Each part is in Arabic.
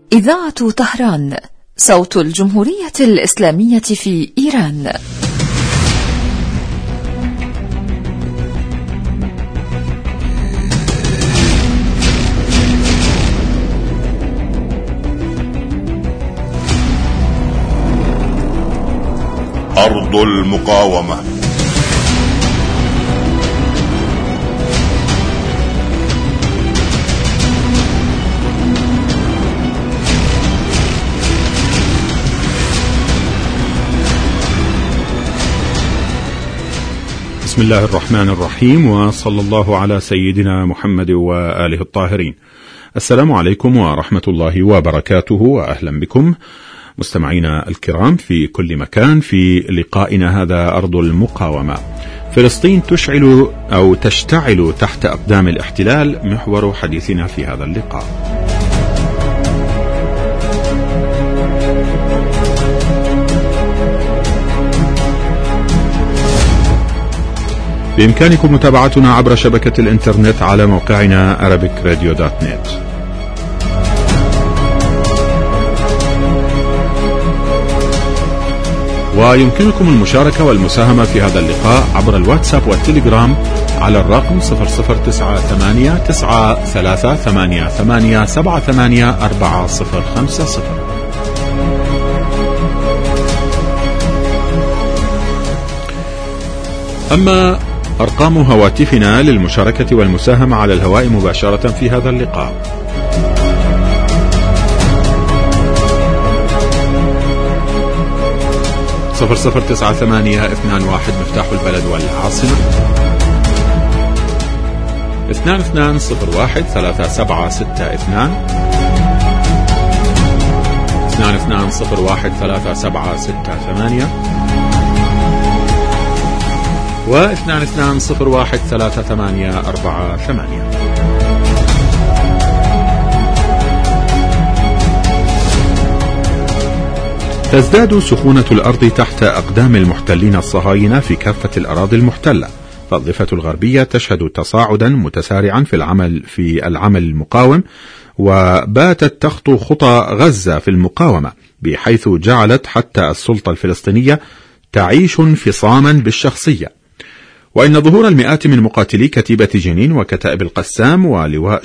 إذاعة طهران، صوت الجمهورية الإسلامية في إيران. أرض المقاومة. بسم الله الرحمن الرحيم، وصلى الله على سيدنا محمد وآله الطاهرين. السلام عليكم ورحمة الله وبركاته، وأهلا بكم مستمعينا الكرام في كل مكان في لقائنا هذا أرض المقاومة. فلسطين تشعل أو تشتعل تحت أقدام الاحتلال، محور حديثنا في هذا اللقاء. بإمكانكم متابعتنا عبر شبكة الإنترنت على موقعنا arabicradio.net. ويمكنكم المشاركة والمساهمة في هذا اللقاء عبر الواتساب والتليجرام على الرقم 00983888784050. أما أرقام هواتفنا للمشاركة والمساهمة على الهواء مباشرة في هذا اللقاء: 009821 مفتاح البلد والعاصمة، 22013762، 22013768، و 22013848. تزداد سخونة الأرض تحت أقدام المحتلين الصهاينة في كافة الأراضي المحتلة، فالضفة الغربية تشهد تصاعدا متسارعا في العمل المقاوم، وباتت تخطو خطى غزة في المقاومة، بحيث جعلت حتى السلطة الفلسطينية تعيش انفصاما بالشخصية. وإن ظهور المئات من مقاتلي كتيبة جنين وكتائب القسام ولواء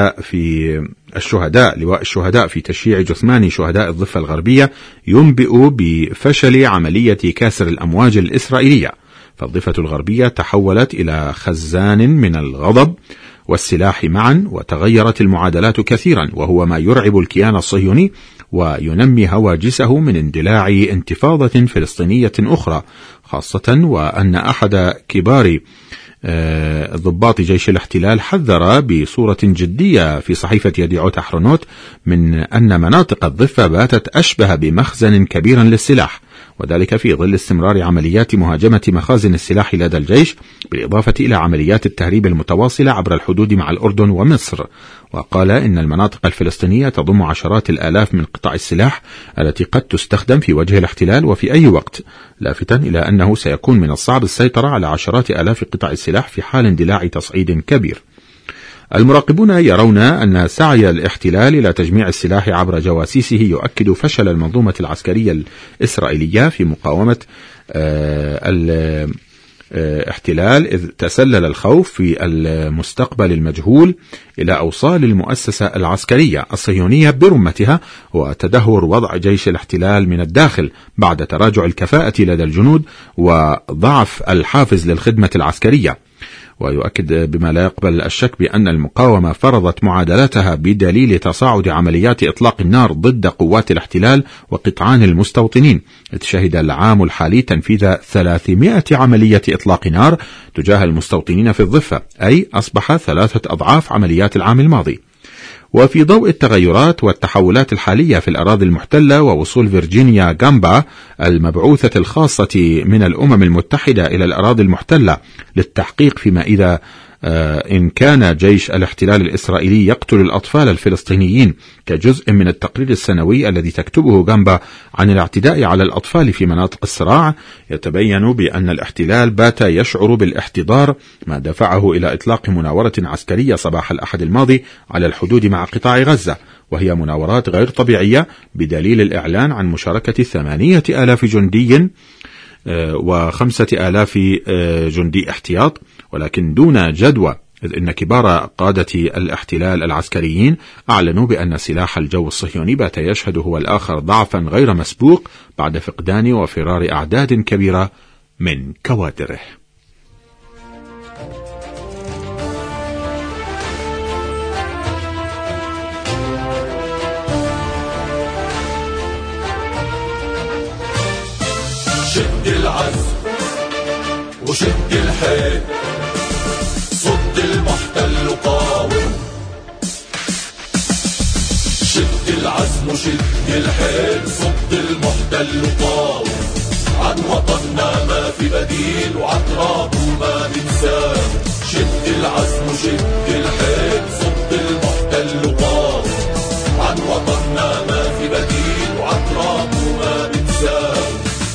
لواء الشهداء في تشييع جثمان شهداء الضفة الغربية ينبئ بفشل عملية كاسر الأمواج الإسرائيلية، فالضفة الغربية تحولت إلى خزان من الغضب والسلاح معا، وتغيرت المعادلات كثيرا، وهو ما يرعب الكيان الصهيوني وينمي هواجسه من اندلاع انتفاضة فلسطينية أخرى، خاصة وأن أحد كبار ضباط جيش الاحتلال حذر بصورة جدية في صحيفة يديعوت أحرونوت من أن مناطق الضفة باتت أشبه بمخزن كبير للسلاح، وذلك في ظل استمرار عمليات مهاجمة مخازن السلاح لدى الجيش، بالإضافة إلى عمليات التهريب المتواصلة عبر الحدود مع الأردن ومصر. وقال إن المناطق الفلسطينية تضم عشرات الآلاف من قطع السلاح التي قد تستخدم في وجه الاحتلال وفي أي وقت، لافتا إلى أنه سيكون من الصعب السيطرة على عشرات آلاف قطع السلاح في حال اندلاع تصعيد كبير. المراقبون يرون أن سعي الاحتلال إلى تجميع السلاح عبر جواسيسه يؤكد فشل المنظومة العسكرية الإسرائيلية في مقاومة الاحتلال، إذ تسلل الخوف في المستقبل المجهول إلى أوصال المؤسسة العسكرية الصهيونية برمتها، وتدهور وضع جيش الاحتلال من الداخل بعد تراجع الكفاءة لدى الجنود وضعف الحافز للخدمة العسكرية. ويؤكد بما لا يقبل الشك بأن المقاومة فرضت معادلاتها بدليل تصاعد عمليات إطلاق النار ضد قوات الاحتلال وقطعان المستوطنين، إذ شهد العام الحالي تنفيذ 300 عملية إطلاق نار تجاه المستوطنين في الضفة، أي أصبح 3 أضعاف عمليات العام الماضي. وفي ضوء التغيرات والتحولات الحالية في الأراضي المحتلة ووصول فيرجينيا جامبا المبعوثة الخاصة من الأمم المتحدة إلى الأراضي المحتلة للتحقيق فيما إذا إن كان جيش الاحتلال الإسرائيلي يقتل الأطفال الفلسطينيين كجزء من التقرير السنوي الذي تكتبه جامبا عن الاعتداء على الأطفال في مناطق الصراع، يتبين بأن الاحتلال بات يشعر بالاحتضار، ما دفعه إلى إطلاق مناورة عسكرية صباح الأحد الماضي على الحدود مع قطاع غزة، وهي مناورات غير طبيعية بدليل الإعلان عن مشاركة 8,000 جندي و5,000 جندي احتياط، ولكن دون جدوى، إذ إن كبار قادة الاحتلال العسكريين أعلنوا بأن سلاح الجو الصهيوني بات يشهد هو الآخر ضعفا غير مسبوق بعد فقدان وفرار أعداد كبيرة من كوادره. شد العزم وشد الحيل، صد المحتل وقاوم. شد العزم وشد الحيل، صد المحتل وقاوم. عن وطننا ما في بديل، وعن ترابه ما بنساه. شد العزم وشد الحيل، صد المحتل وقاوم. عن وطننا ما في بديل، وعن ترابه ما بنساه.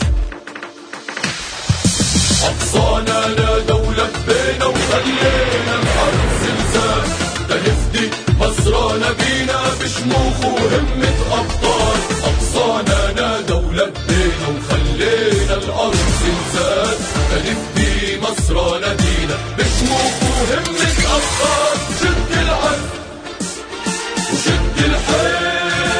أقصانا نادوا لبينا وخلينا الأرض زلزال، تنفدي مصرنا بينا بشموخ وهمة أبطال. أقصانا نادوا لبينا وخلينا الأرض زلزال، تنفدي مصرنا بينا بشموخ وهمة أبطال. شد العزم وشد الحيل،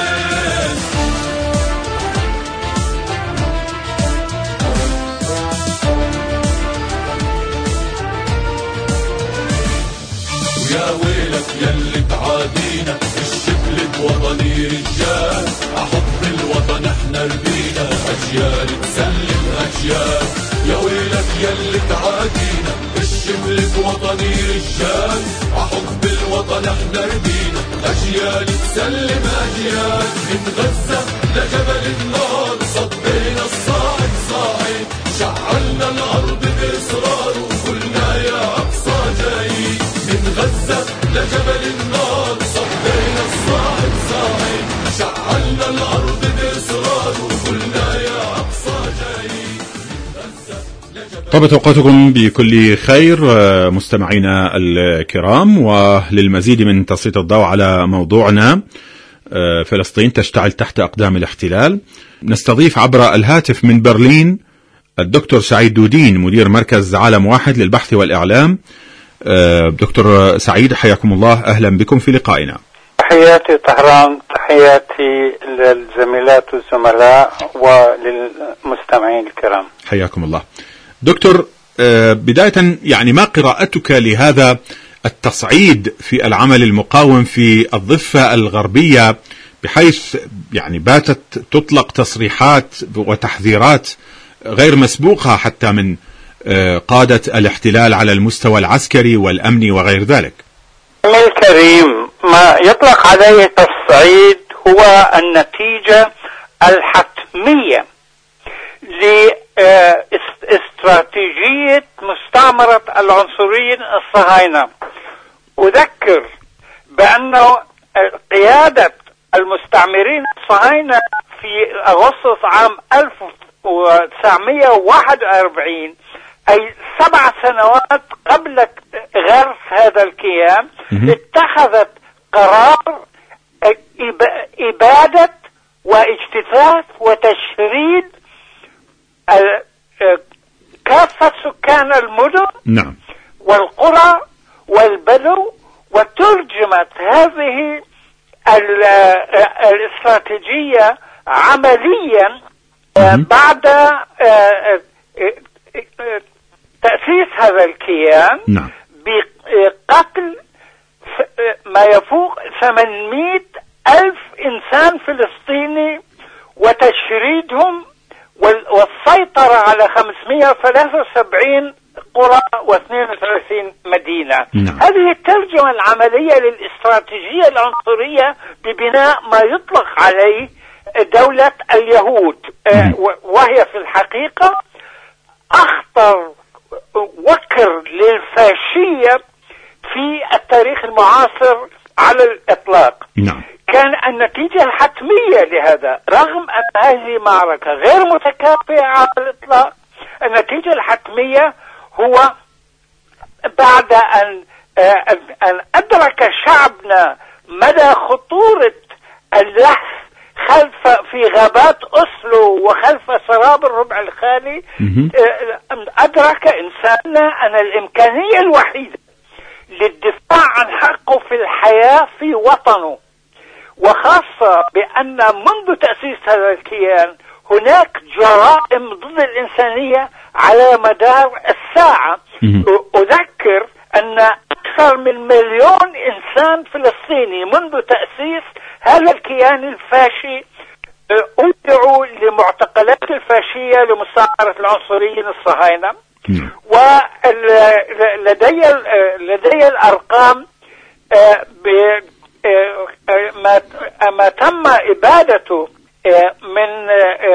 يا ويلك يلي تعادينا، الشبل بوطني رجال، أحب الوطن احنا ربينا، أجيال تسلم أجيال. يا ويلك يلي تعادينا، الشبل بوطني رجال، أحب الوطن احنا ربينا، أجيال تسلم أجيال. من غزة لجبل النار صدينا الصاعد صاعد، شعلنا الأرض بإصرار وقلنا يا أقصى جاي. من غزة لجبل النار صدينا الصاعد صاعد، شعلنا الأرض بإصرار وقلنا يا أقصى جاي. طابت أوقاتكم بكل خير مستمعينا الكرام، وللمزيد من تسليط الضوء على موضوعنا فلسطين تشتعل تحت أقدام الاحتلال، نستضيف عبر الهاتف من برلين الدكتور سعيد دودين، مدير مركز عالم واحد للبحث والإعلام. دكتور سعيد، حياكم الله، أهلا بكم في لقائنا. تحياتي طهران، تحياتي للزميلات والزملاء وللمستمعين الكرام. حياكم الله. دكتور، بداية يعني ما قراءتك لهذا التصعيد في العمل المقاوم في الضفة الغربية، بحيث يعني باتت تطلق تصريحات وتحذيرات غير مسبوقة حتى من قادة الاحتلال على المستوى العسكري والأمني وغير ذلك؟ الكريم، ما يطلق عليه تصعيد هو النتيجة الحتمية لاستراتيجية مستعمرة العنصريين الصهاينة. أذكر بأنه قيادة المستعمرين الصهاينة في أغسطس عام 1941، أي 7 سنوات قبل غرس هذا الكيان، اتخذت قرار إبادة واجتثاث وتشريد كافة سكان المدن نعم. والقرى والبدو، وترجمت هذه الاستراتيجية عمليا بعد تأسيس هذا الكيان. نعم. بقتل ما يفوق 800,000 إنسان فلسطيني وتشريدهم والسيطرة على 573 قرى و32 مدينة. نعم. هذه الترجمة العملية للاستراتيجية العنصرية ببناء ما يطلق عليه دولة اليهود، وهي في الحقيقة أخطر وكر للفاشية في التاريخ المعاصر على الإطلاق. نعم. كان النتيجة الحتمية لهذا، رغم أن هذه معركة غير متكافئة على الإطلاق، النتيجة الحتمية هو بعد أن أدرك شعبنا مدى خطورة اللحظ في غابات أسلو وخلف سراب الربع الخالي، أدرك إنساننا أن الإمكانية الوحيدة للدفاع عن حقه في الحياة في وطنه، وخاصة بأن منذ تأسيس هذا الكيان هناك جرائم ضد الإنسانية على مدار الساعة. أذكر أن أكثر من 1,000,000 إنسان فلسطيني منذ تأسيس هذا الكيان الفاشي أودعوا لمعتقلات الفاشية لمساعدة العنصريين الصهاينة. ولدي الأرقام ما تم إبادته من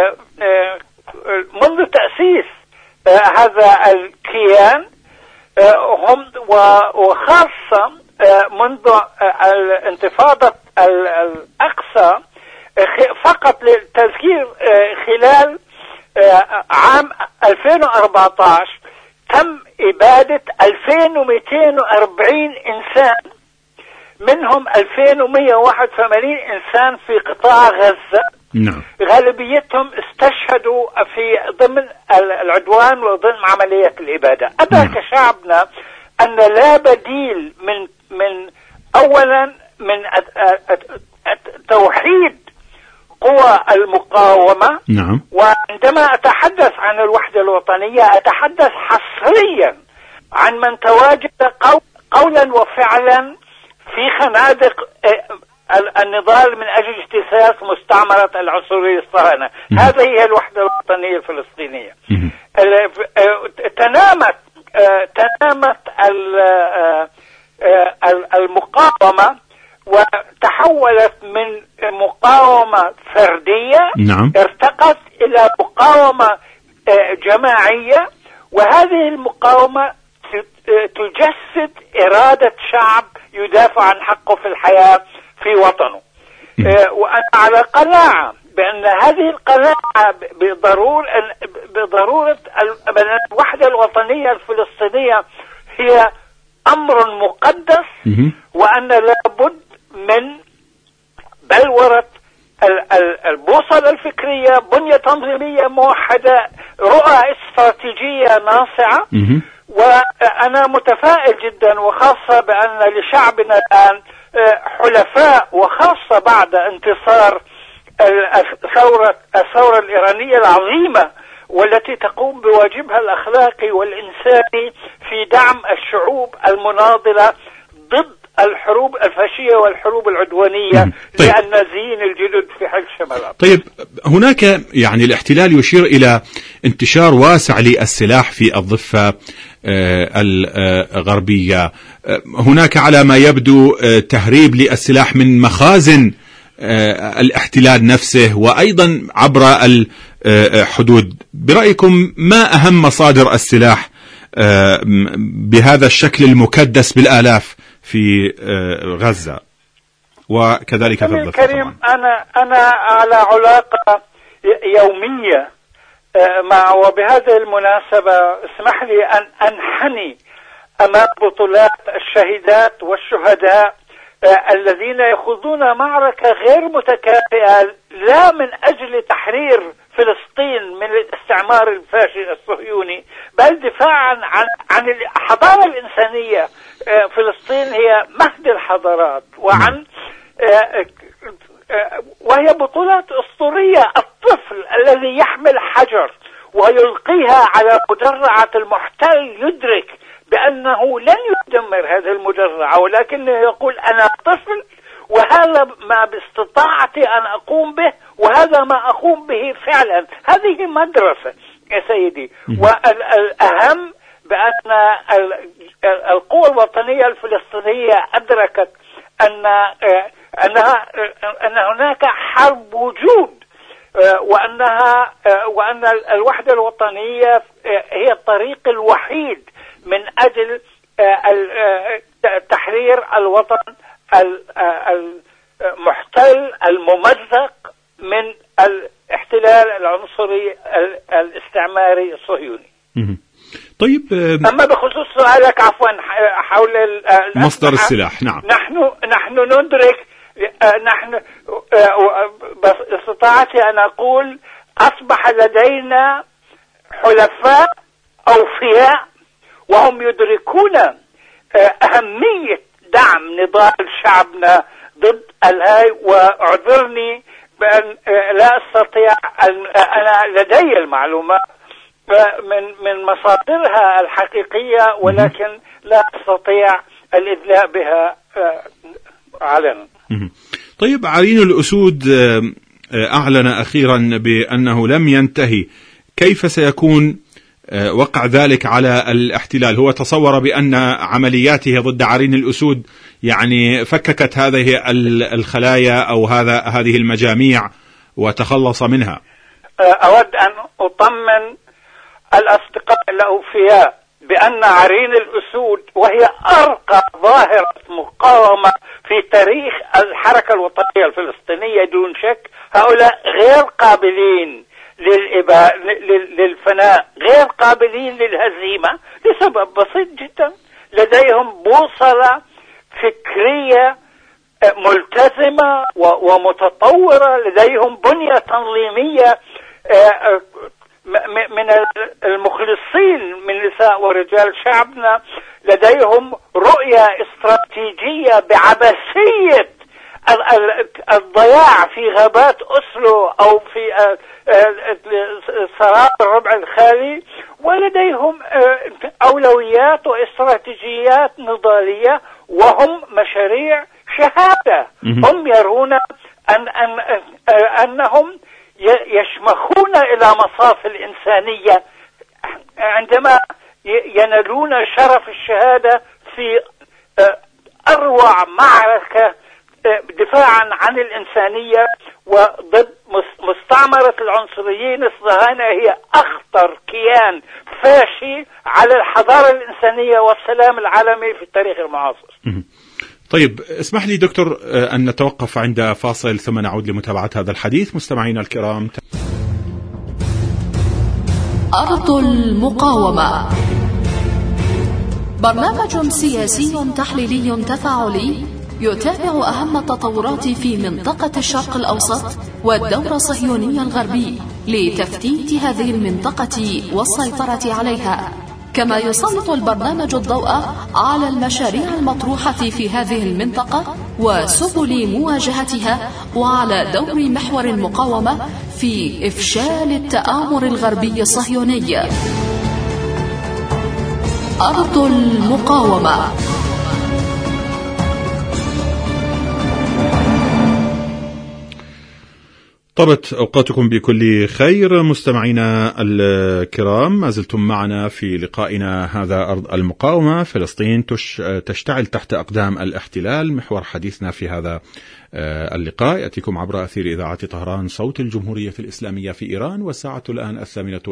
منذ تأسيس هذا الكيان، هم وخاصة منذ الانتفاضة الأقصى، فقط للتذكير خلال عام 2014 تم إبادة 2240 إنسان، منهم 2181 إنسان في قطاع غزة. نعم. غالبيتهم استشهدوا في ضمن العدوان وضمن عملية الإبادة. أدرك شعبنا أن لا بديل من أولا من توحيد قوى المقاومة. نعم. وعندما أتحدث عن الوحدة الوطنية أتحدث حصريا عن من تواجد قولا وفعلا في خنادق النضال من أجل اجتثاث مستعمرة العنصرية الصهاينة. هذه هي الوحدة الوطنية الفلسطينية. تنامت المقاومة وتحولت من مقاومة فردية. نعم. ارتقت إلى مقاومة جماعية، وهذه المقاومة تجسد إرادة شعب يدافع عن حقه في الحياة في وطنه. وأنا على قناعة بأن هذه القناعة بضرورة الوحدة الوطنية الفلسطينية هي أمر مقدس، وأن لابد من بلورة البوصلة الفكرية، بنية تنظيمية موحدة، رؤى استراتيجية ناصعة. وأنا متفائل جدا، وخاصة بأن لشعبنا الآن حلفاء، وخاصة بعد انتصار الثورة الإيرانية العظيمة والتي تقوم بواجبها الأخلاقي والإنساني في دعم الشعوب المناضلة ضد الحروب الفاشية والحروب العدوانية. طيب. للنازيين الجدد في حلف شمال. طيب، هناك يعني الاحتلال يشير إلى انتشار واسع للسلاح في الضفة الغربية. هناك على ما يبدو تهريب للسلاح من مخازن الاحتلال نفسه وأيضا عبر الحدود. برأيكم ما أهم مصادر السلاح بهذا الشكل المكدس بالآلاف في غزة وكذلك في الضفة؟ كريم، أنا على علاقة يومية وبهذه المناسبة اسمح لي أن أنحني أمام بطولات الشهيدات والشهداء الذين يخوضون معركة غير متكافئة، لا من أجل تحرير فلسطين من الاستعمار الفاشي الصهيوني، بل دفاعا عن الحضارة الإنسانية. فلسطين هي مهد الحضارات، وهي بطولات أسطورية. الطفل الذي يحمل حجر ويلقيها على مدرعة المحتل يدرك بأنه لن يدمر هذه المدرعة، ولكنه يقول أنا طفل وهذا ما باستطاعتي أن أقوم به، وهذا ما أقوم به فعلا. هذه مدرسة يا سيدي. والأهم بأن القوى الوطنية الفلسطينية أدركت أن هناك حرب وجود، وأن الوحدة الوطنية هي الطريق الوحيد من أجل تحرير الوطن المحتل الممزق من الاحتلال العنصري الاستعماري الصهيوني. طيب، أما بخصوص سؤالك عفوا حول مصدر السلاح، نعم، نحن ندرك، باستطاعتي أن أقول أصبح لدينا حلفاء أوفياء وهم يدركون أهمية دعم نضال شعبنا ضد الهاي. وأعذرني بأن لا أستطيع أنا لدي المعلومات من مصادرها الحقيقية، ولكن لا أستطيع الإدلاء بها علنا. طيب، عرين الأسود أعلن أخيرا بأنه لم ينتهي. كيف سيكون وقع ذلك على الاحتلال؟ هو تصور بأن عملياته ضد عرين الأسود يعني فككت هذه الخلايا أو هذه المجاميع وتخلص منها. أود أن أطمن الأصدقاء الأوفياء بأن عرين الأسود، وهي أرقى ظاهرة مقاومة في تاريخ الحركة الوطنية الفلسطينية دون شك، هؤلاء غير قابلين للفناء، غير قابلين للهزيمة لسبب بسيط جدا: لديهم بوصلة فكرية ملتزمة ومتطورة، لديهم بنية تنظيمية من المخلصين من نساء ورجال شعبنا، لديهم رؤية استراتيجية بعبثية الضياع في غابات أسلو أو في سراب الربع الخالي، ولديهم أولويات واستراتيجيات نضالية، وهم مشاريع شهادة. هم يرون أنهم يشمخون إلى مصاف الإنسانية عندما ينالون شرف الشهادة في أروع معركة دفاعا عن الإنسانية وضد مستعمرة العنصريين الصهاينة. هي أخطر كيان فاشي على الحضارة الإنسانية والسلام العالمي في التاريخ المعاصر. طيب، اسمح لي دكتور أن نتوقف عند فاصل ثم نعود لمتابعة هذا الحديث. مستمعينا الكرام، أرض المقاومة، برنامج سياسي تحليلي تفاعلي يتابع أهم التطورات في منطقة الشرق الأوسط والدور الصهيوني الغربي لتفتيت هذه المنطقة والسيطرة عليها، كما يسلط البرنامج الضوء على المشاريع المطروحة في هذه المنطقة وسبل مواجهتها، وعلى دور محور المقاومة في إفشال التآمر الغربي الصهيوني. أرض المقاومة. طبت أوقاتكم بكل خير مستمعينا الكرام، ما زلتم معنا في لقائنا هذا أرض المقاومة. فلسطين تشتعل تحت أقدام الاحتلال، محور حديثنا في هذا اللقاء يأتيكم عبر أثير إذاعة طهران صوت الجمهورية الإسلامية في إيران، والساعة الآن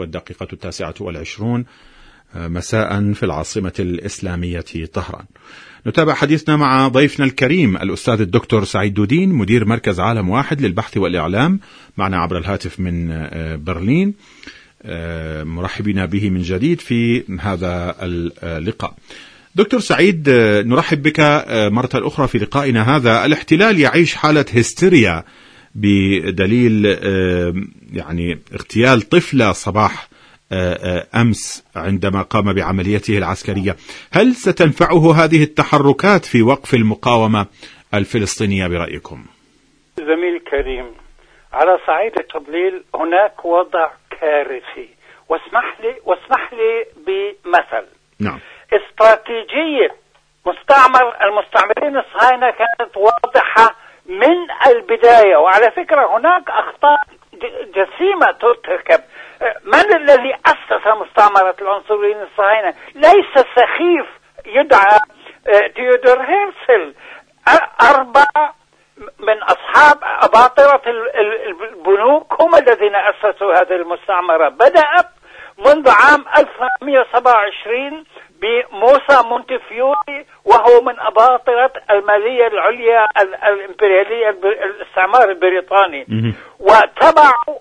8:29 مساء في العاصمة الإسلامية طهران. نتابع حديثنا مع ضيفنا الكريم الأستاذ الدكتور سعيد دودين، مدير مركز عالم واحد للبحث والإعلام، معنا عبر الهاتف من برلين. مرحبين به من جديد في هذا اللقاء. دكتور سعيد، نرحب بك مرة أخرى في لقائنا هذا. الاحتلال يعيش حالة هستيريا بدليل يعني اغتيال طفلة صباح أمس عندما قام بعمليته العسكرية. هل ستنفعه هذه التحركات في وقف المقاومة الفلسطينية برأيكم؟ زميل الكريم، على صعيد التضليل هناك وضع كارثي، واسمح لي بمثل. نعم. استراتيجية المستعمرين الصهاينة كانت واضحة من البداية، وعلى فكرة هناك أخطاء جسيمة ترتكب. من الذي أسس مستعمرة العنصريين الصهاينة؟ ليس سخيف يدعى تيودور هيرسل. 4 من أصحاب أباطرة البنوك هم الذين أسسوا هذه المستعمرة. بدأت منذ عام 1927 بموسى مونتفيوري، وهو من أباطرة المالية العليا الإمبريالية الاستعمار البريطاني، وتبعوا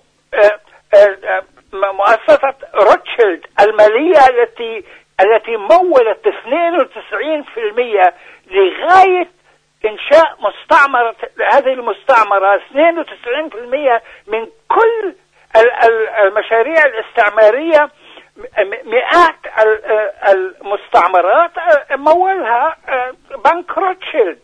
مؤسسة روتشيلد المالية التي مولت 92% لغاية إنشاء مستعمرة. هذه المستعمرة 92% من كل المشاريع الاستعمارية، مئات المستعمرات مولها بنك روتشيلد.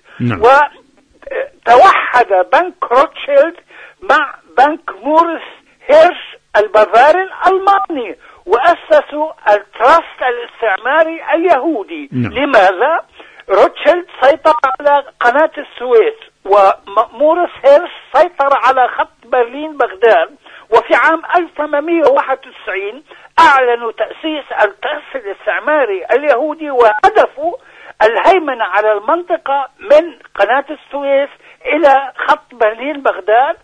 وتوحد بنك روتشيلد مع بنك موريس هيرش البافاري الألماني، وأسسوا التراست الاستعماري اليهودي. لماذا؟ روتشيلد سيطر على قناة السويس، وموريس هيرش سيطر على خط برلين بغداد. وفي عام 1891 أعلنوا تأسيس التراست الاستعماري اليهودي، وهدفوا الهيمنة على المنطقة من قناة السويس إلى خط برلين بغداد،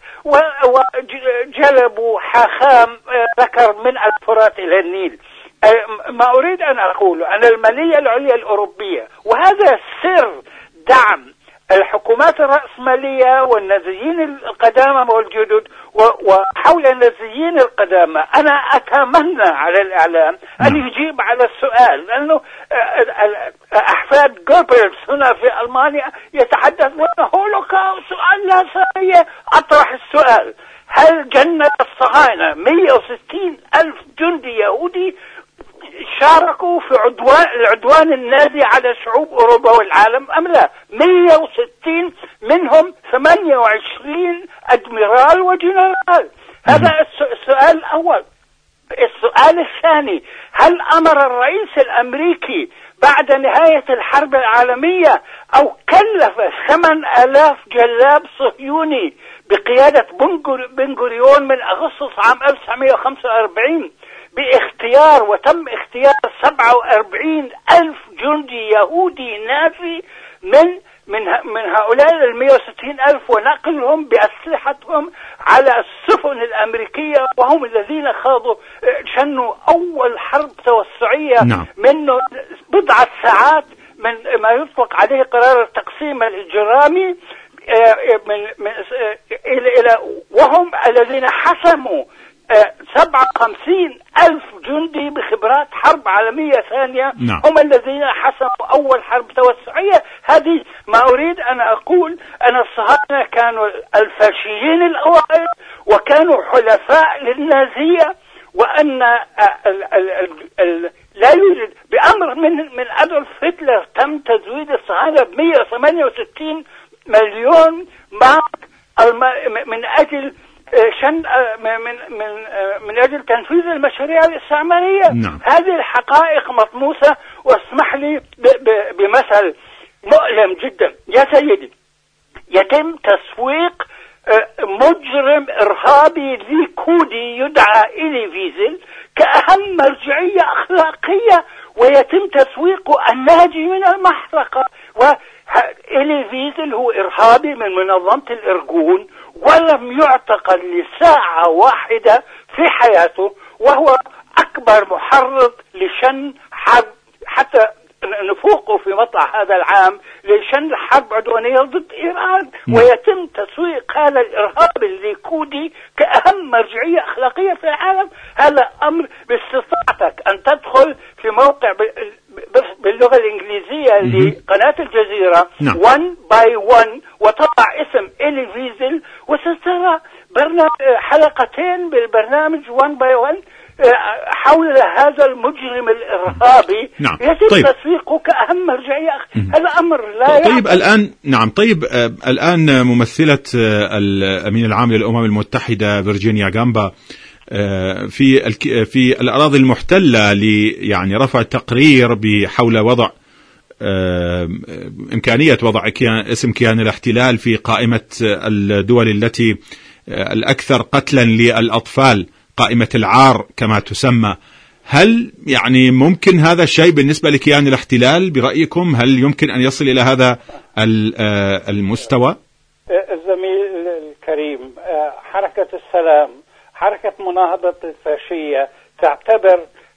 وجلبوا حاخام ذكر من الفرات إلى النيل. ما أريد أن أقول أن المالية العليا الأوروبية، وهذا سر دعم الحكومات الرأسمالية والنازيين القدامى والجدد، وحول النازيين القدامى أنا أتمنى على الإعلام أن يجيب على السؤال، لأنه أحفاد جوبلز هنا في ألمانيا يتحدثون هولوكاست. سؤال لا سرية، أطرح السؤال: هل جند الصهاينة 160 ألف جندي يهودي شاركوا في العدوان النازي على شعوب أوروبا والعالم أم لا؟ 160 منهم 28 أدميرال وجنرال. هذا السؤال الأول. السؤال الثاني: هل أمر الرئيس الأمريكي بعد نهاية الحرب العالمية أو كلف 8,000 جلاب صهيوني بقيادة بن غوريون من أغسطس عام 1945 باختيار، وتم اختيار 47,000 جندي يهودي نازي من هؤلاء 160,000 ونقلهم بأسلحتهم على السفن الأمريكية، وهم الذين شنوا أول حرب توسعية منه بضعة ساعات من ما يطلق عليه قرار التقسيم الإجرامي إلى وهم الذين حسموا 57,000 جندي بخبرات حرب عالمية ثانية. هم الذين حسموا أول حرب توسعية. هذه ما أريد أن أقول، أن الصهاينة كانوا الفاشيين الأوائل وكانوا حلفاء للنازية، وأن لا يوجد بأمر من أدولف هتلر تم تزويد الصهاينة ب168 مليون مارك من أجل من أجل تنفيذ المشاريع الاستعمارية. هذه الحقائق مطموسة. واسمح لي بمثل مؤلم جدا يا سيدي. يتم تسويق مجرم إرهابي ليكودي يدعى إلي فيزل كأهم مرجعية أخلاقية، ويتم تسويق الناجي من المحرقة. وإلي فيزل هو إرهابي من منظمة الإرجون، ولم يعتقل لساعة واحدة في حياته، وهو أكبر محرض لشن حرب، حتى نفوقه في مطلع هذا العام لشن حرب عدوانية ضد إيران. ويتم تسويق هذا الإرهاب الليكودي كأهم مرجعية أخلاقية في العالم. هذا أمر باستطاعتك أن تدخل في موقع باللغة الإنجليزية لقناة الجزيرة 1 by 1 وتضع اسم إلي فيزل، وسترى حلقتين بالبرنامج 1 by 1 حول هذا المجرم الإرهابي. يتم تسويقه كأهم مرجعية. هذا أمر لا طيب الآن الآن ممثلة الأمين العام للأمم المتحدة فيرجينيا غامبا في الأراضي المحتلة يعني رفع تقرير بحول وضع إمكانية وضع اسم كيان الاحتلال في قائمة الدول التي الأكثر قتلا للأطفال، قائمة العار كما تسمى. هل يعني ممكن هذا الشيء بالنسبة لكيان الاحتلال برأيكم؟ هل يمكن أن يصل إلى هذا المستوى؟ الزميل الكريم، حركة السلام، حركة مناهضة الفاشية تعتبر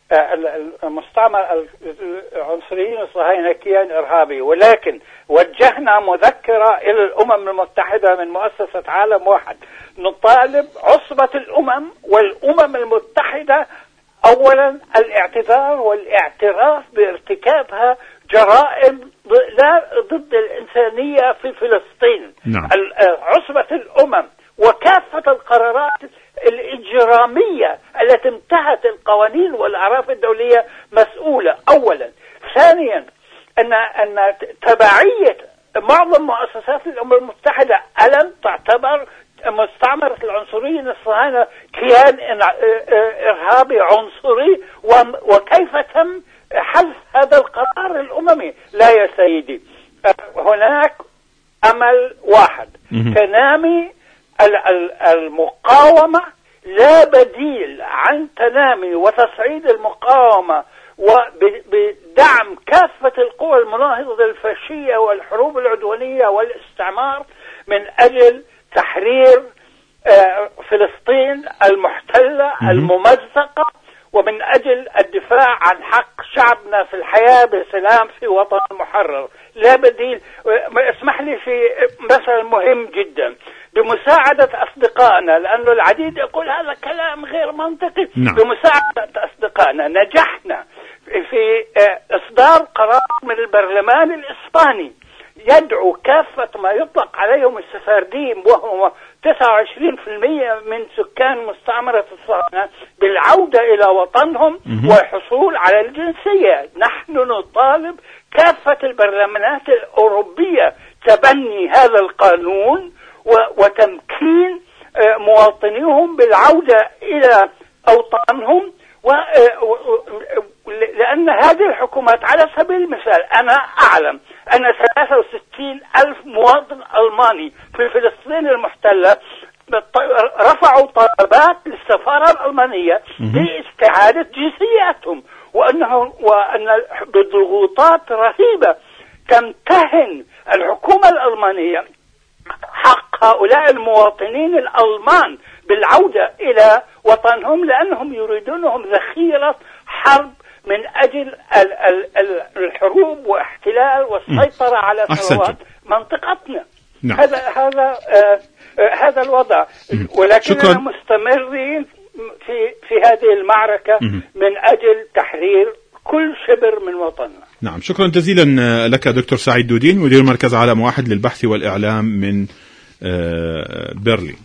المستعمر العنصريين الصهاينة كيان إرهابي، ولكن وجهنا مذكرة إلى الأمم المتحدة من مؤسسة عالم واحد نطالب عصبة الأمم والأمم المتحدة أولا الاعتذار والاعتراف بارتكابها جرائم ضد الإنسانية في فلسطين. نعم. عصبة الأمم وكافة القرارات الإجرامية التي انتهت القوانين والأعراف الدولية مسؤولة أولا. ثانيا أن تبعية معظم مؤسسات الأمم المتحدة ألم تعتبر مستعمرة العنصريين الصهاينة كيان إرهابي عنصري، وكيف تم حذف هذا القرار الأممي؟ لا يا سيدي، هناك أمل واحد، تنامي المقاومة. لا بديل عن تنامي وتصعيد المقاومة وبدعم كافة القوى المناهضة للفاشية والحروب العدوانية والاستعمار من أجل تحرير فلسطين المحتلة الممزقة، ومن أجل الدفاع عن حق شعبنا في الحياة بسلام في وطن محرر. لا بديل. اسمح لي في مثل مهم جدا، بمساعدة أصدقائنا، لأنه العديد يقول هذا كلام غير منطقي. نعم. بمساعدة أصدقائنا نجحنا في إصدار قرار من البرلمان الإسباني يدعو كافة ما يطلق عليهم السفارديم، وهم 29% من سكان مستعمرة الصهاينة، بالعودة إلى وطنهم والحصول على الجنسية. نحن نطالب كافة البرلمانات الأوروبية تبني هذا القانون وتمكين مواطنيهم بالعودة إلى أوطانهم، لأن هذه الحكومات على سبيل المثال أنا أعلم أن 63,000 مواطن ألماني في فلسطين المحتلة رفعوا طلبات للسفارة الألمانية لاستعادة جنسياتهم، وأن بضغوطات رهيبة تمتهن الحكومة الألمانية حق هؤلاء المواطنين الألمان بالعودة إلى وطنهم، لأنهم يريدونهم ذخيرة حرب من أجل الحروب واحتلال والسيطرة على ثروات منطقتنا. نعم. هذا الوضع، ولكننا مستمرين في هذه المعركة من أجل تحرير كل شبر من وطننا. نعم، شكرا جزيلا لك دكتور سعيد دودين، مدير مركز عالم واحد للبحث والإعلام من برلين.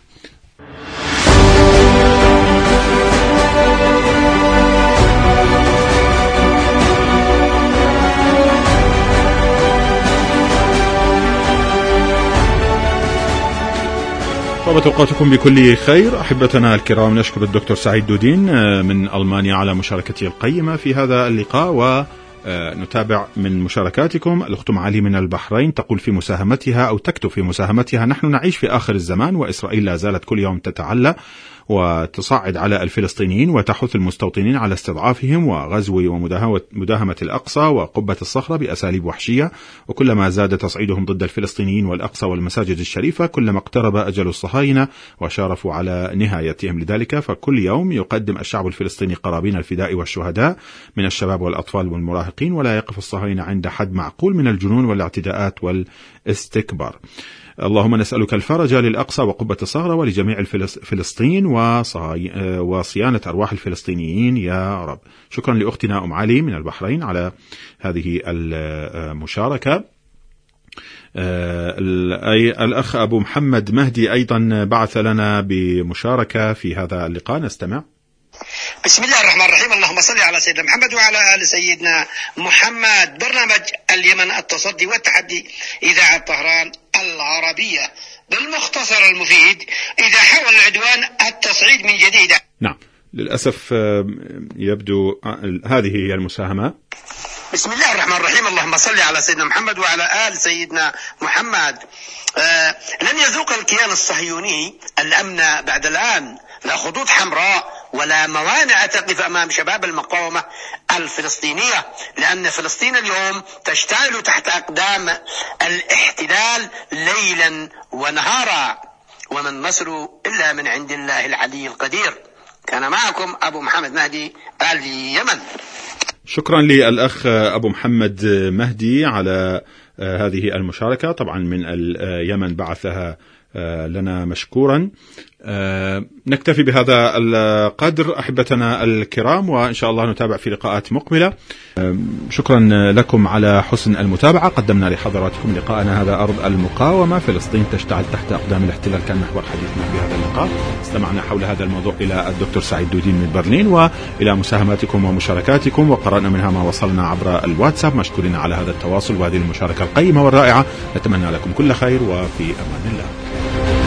طابت أوقاتكم بكل خير أحبتنا الكرام. نشكر الدكتور سعيد دودين من ألمانيا على مشاركته القيمة في هذا اللقاء، ونتابع من مشاركاتكم. الأخت معالي من البحرين تقول في مساهمتها أو تكتب في مساهمتها: نحن نعيش في آخر الزمان، وإسرائيل لا زالت كل يوم تتعلى وتصعد على الفلسطينيين وتحث المستوطنين على استضعافهم وغزو ومداهمة الأقصى وقبة الصخرة بأساليب وحشية، وكلما زاد تصعيدهم ضد الفلسطينيين والأقصى والمساجد الشريفة كلما اقترب أجل الصهاينة وشارفوا على نهايتهم. لذلك فكل يوم يقدم الشعب الفلسطيني قرابين الفداء والشهداء من الشباب والأطفال والمراهقين، ولا يقف الصهاينة عند حد معقول من الجنون والاعتداءات والاستكبار. اللهم نسألك الفرج للأقصى وقبة الصخرة ولجميع فلسطين وصيانة أرواح الفلسطينيين يا رب. شكرا لأختنا أم علي من البحرين على هذه المشاركة. الأخ أبو محمد مهدي أيضا بعث لنا بمشاركة في هذا اللقاء، نستمع. بسم الله الرحمن الرحيم. اللهم صل على سيدنا محمد وعلى آل سيدنا محمد. برنامج اليمن التصدي والتحدي، إذاعة طهران العربية، بالمختصر المفيد إذا حاول العدوان التصعيد من جديد. نعم، للأسف يبدو هذه هي المساهمة. بسم الله الرحمن الرحيم. اللهم صل على سيدنا محمد وعلى آل سيدنا محمد. لن يذوق الكيان الصهيوني الأمن بعد الآن، لا خطوط حمراء ولا موانع تقف أمام شباب المقاومة الفلسطينية، لأن فلسطين اليوم تشتعل تحت أقدام الاحتلال ليلا ونهارا، وما النصر إلا من عند الله العلي القدير. كان معكم أبو محمد مهدي اليمن. شكرا للأخ أبو محمد مهدي على هذه المشاركة، طبعا من اليمن بعثها لنا مشكورا. نكتفي بهذا القدر أحبتنا الكرام، وإن شاء الله نتابع في لقاءات مقبلة. شكرا لكم على حسن المتابعة. قدمنا لحضراتكم لقاءنا هذا أرض المقاومة، فلسطين تشتعل تحت أقدام الاحتلال، كان محور حديثنا في هذا اللقاء. استمعنا حول هذا الموضوع إلى الدكتور سعيد دودين من برلين، وإلى مساهماتكم ومشاركاتكم، وقرأنا منها ما وصلنا عبر الواتساب. مشكورين على هذا التواصل وهذه المشاركة القيمة والرائعة. نتمنى لكم كل خير، وفي أمان الله.